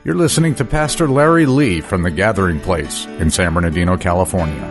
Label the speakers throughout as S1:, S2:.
S1: You're listening to Pastor Larry Lee from The Gathering Place in San Bernardino, California.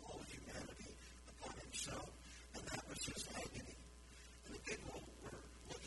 S2: And that was his agony. And the people were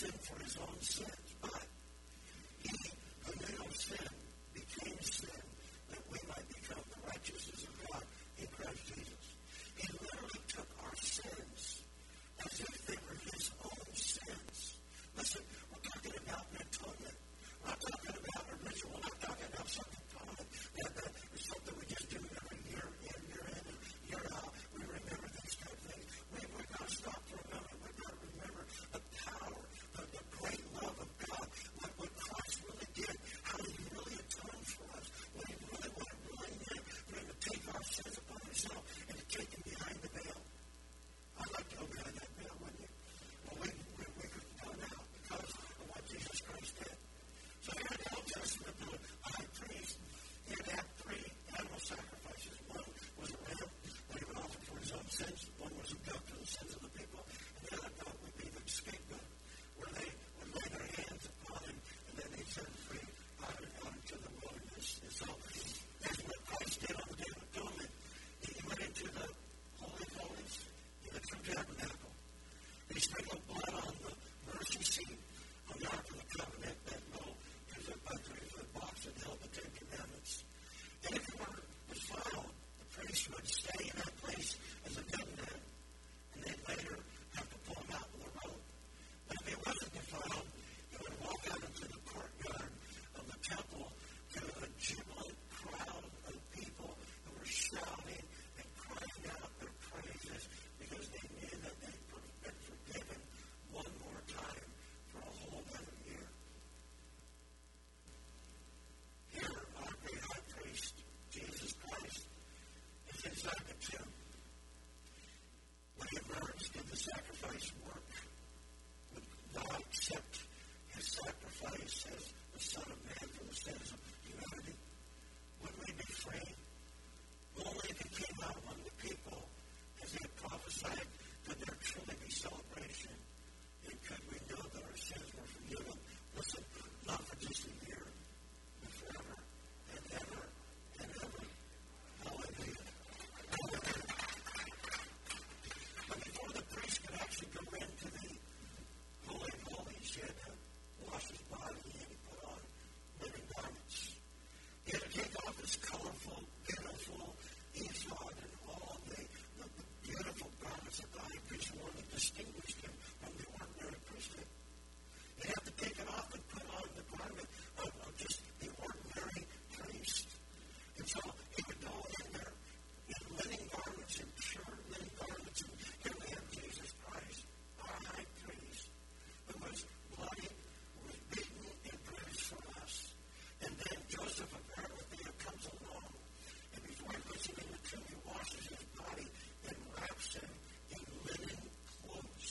S2: sin for his own sins, but he who knew no sin became sin that we might become the righteousness of God in Christ Jesus. He literally took our sins as if they were his own sins. Listen, we're talking about an atonement. We're not talking about a ritual. We're not talking about something common. That is something we just do every year in, year in, and year out. We remember these kind of things. We've got to stop for a moment. We've got to remember the power, the great love of God, what Christ really did, how he really atoned for us, what he really meant for him to take our sins upon himself and to take them behind the veil. I'd like to go behind that veil, wouldn't you? Well, we couldn't go now because of what Jesus Christ did. So here in the Old Testament, the high priest, he had to have 3 animal sacrifices. One was a lamb that he would offer for his own sins. One was a goat for the sins of the people. And the other goat would be the scapegoat, where they would lay their hands upon him, and then they'd set him free out into the wilderness. And so that's what Christ did on the Day of Atonement. He went into the Holy of Holies, in the true tabernacle. He sprinkled blood on the mercy seat on the Ark of the Covenant, that little 2-foot-by-3-foot box that held the 10 Commandments. And if he were defiled, the priest would stay in that place as a dead man, and then later have to pull him out with a rope. But if he wasn't defiled, he would walk out into the courtyard of the temple to a jubilant crowd of people who were shouting and crying out their praises because they knew that they'd been forgiven one more time for a whole other year. Here, our great high priest, Jesus Christ, is inside the tomb. When he emerged, did the sacrifice work? Would God accept his sacrifice as the Son of Man for the sins of humanity? Would we be free? Only if he came out among the people, as he had prophesied, could there truly be celebration, and could we know that our sins were forgiven? Listen, not for just a year, but forever and ever and ever. Hallelujah. Hallelujah. But before the priest could actually go into the Holy of Holies, he had to wash his body and he put on linen garments. He had to take off his colorful, beautiful ephod and all the beautiful garments that the high priest wore that distinguished him from the ordinary priesthood. He'd have to take it off and put on the garment of just the ordinary priest. And so he would go in there in linen garments and pure linen garments. And here we have Jesus Christ, our high priest, who was bloody, who was beaten and bruised for us. And then Joseph of Arimathea comes along, and before he puts him in the tomb, he washes his body and wraps him in linen clothes.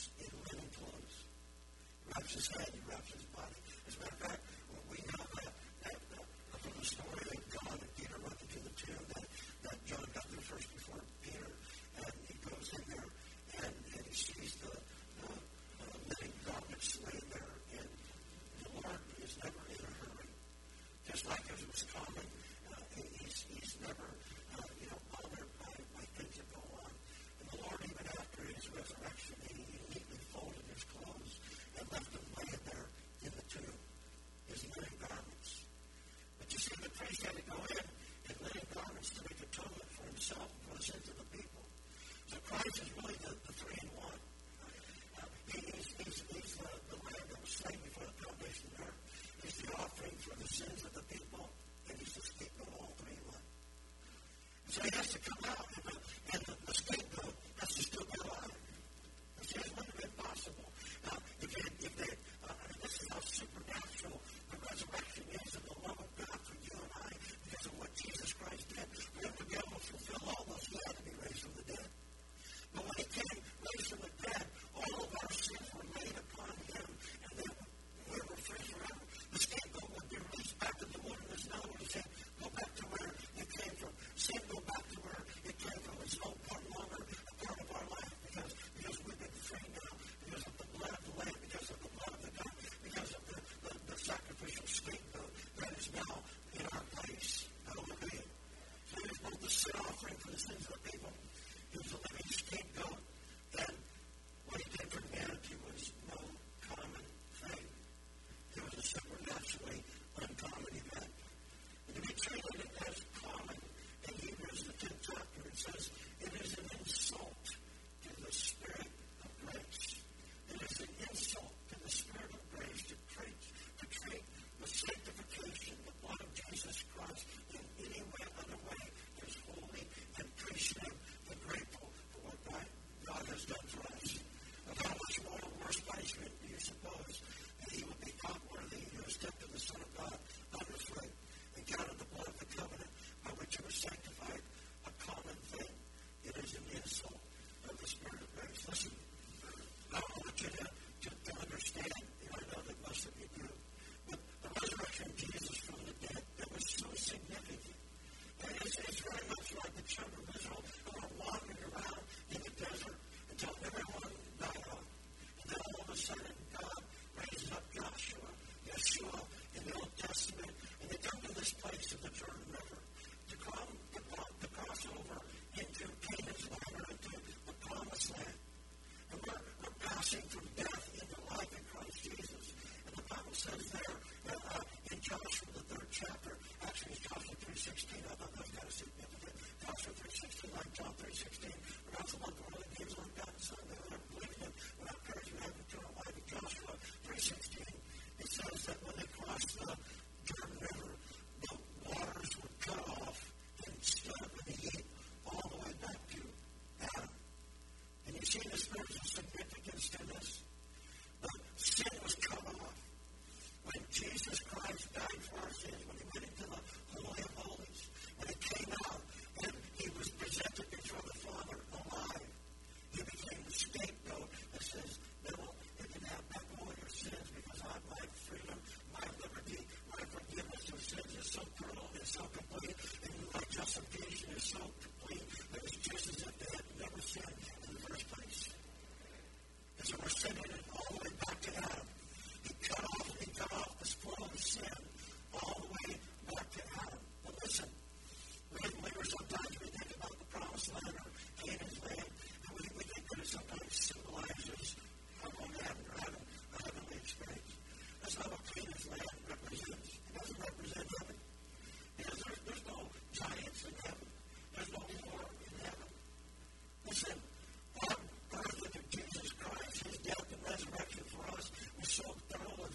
S2: Wraps his head, he wraps his body. As a matter of fact, we know that from the story of John and Peter went into the tomb, that John got there first before Peter, and he goes in there and he sees the linen garments laying there, and the Lord is never in a hurry. Just like as it was common, he's never bothered by things that go on. And the Lord, even after his resurrection, he neatly folded his clothes and left them laying there in the tomb.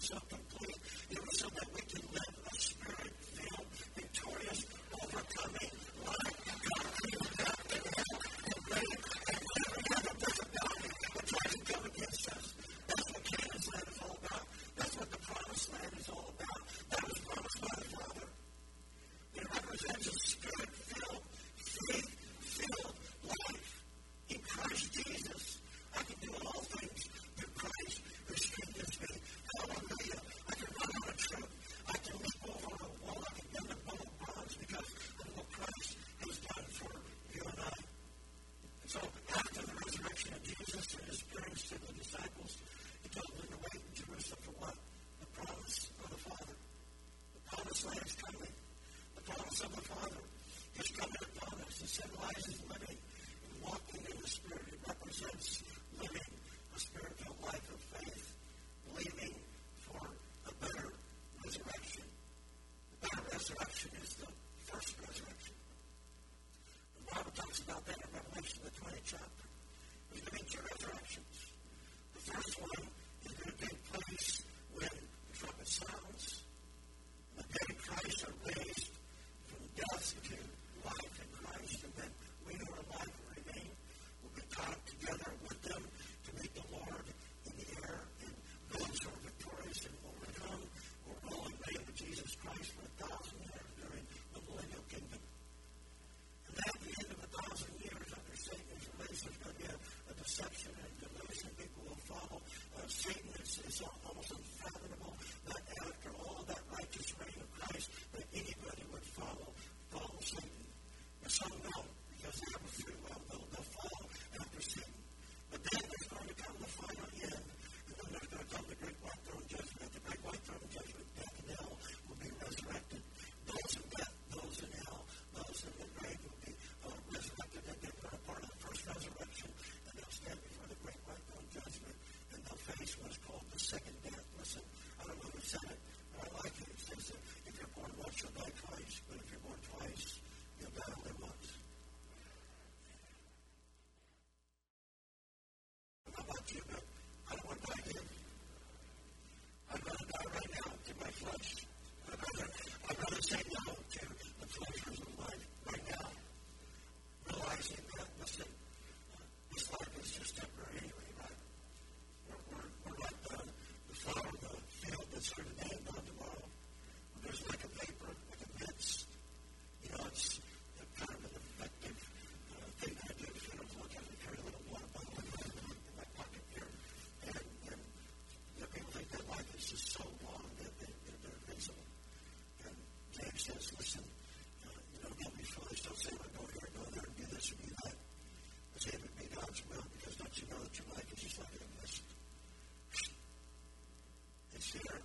S2: so complete. It was so that we can live a spirit-filled, victorious, overcoming life. God came down to hell and reigned and never had a principality that tries to come against us. That's what Canaan's land is all about. That's what the promised land is all about. That was promised by the Father. It represents a spirit-filled, faith-filled life in Christ Jesus. I can do all things through Christ who strengthens me. Hallelujah. I can run on a troop. I can leap over a wall. I can bend a bow of bronze because of what Christ has done for you and I. And so after the resurrection of Jesus and his appearance to the disciples, he told them to wait in Jerusalem for what? The promise of the Father. The promised land is coming. The promise of the Father is coming upon us. It symbolizes living and walking in the Spirit. It represents living a spiritual life of faith, believing for a better resurrection. The better resurrection is the first resurrection. The Bible talks about that in Revelation, the 20th chapter. There's going to be two resurrections. The first one is going to take place when the trumpet sounds. The dead in Christ are raised from death to life in Christ, and then we who are alive and remain will be caught together with them to meet the Lord in the air, and those who are victorious and overcome will rule and reign with Jesus Christ for 1,000 years during the millennial kingdom. And at the end of 1,000 years, after Satan's release, there's going to be a deception and delusion. People will follow Satan. It's almost unfathomable that after all that righteous reign of Christ, that anybody would follow Satan. But some don't, because they have a free will. They'll follow after Satan. But then there's going to come the final end, and then there's going to come the great white throne judgment. At the great white throne judgment, death and hell will be resurrected. Those in death, those in hell, those in the grave will be resurrected, and they're a part of the first resurrection, and they'll stand before the great white throne judgment, and they'll face what's called the second death. Listen, I don't know who said it, but I like it. It says that if you're born once, you'll die twice, but if you're born twice, you'll die only once. I don't know about you, but I don't want to die again. I'd rather die right now to my flesh. I'd rather say no to the pleasures of life right now, realizing that, listen, this life is just temporary anyway, right? We're like the flower of the field that's here today and gone tomorrow. There's like a vapor, like a mist. You know, it's kind of an effective thing that I do. If you don't look at it, I carry a little water bottle in my pocket here. And people think that life is just so long that they're invincible. And James says, listen, don't be foolish. Don't say, well, go here, go there, and do this and do that. But say, if it be God's will, because don't you know that your life is just like a mist? It's here